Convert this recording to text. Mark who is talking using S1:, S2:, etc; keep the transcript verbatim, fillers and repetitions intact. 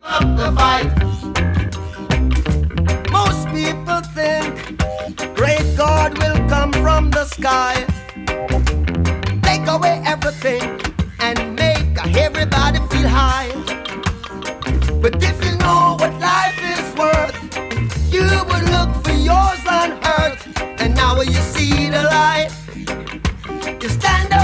S1: Up the fight.
S2: Most people think great God will come from the sky, take away everything and make everybody feel high. But if you know what life is worth, you would look for yours on earth. And now when you see the light, you stand up.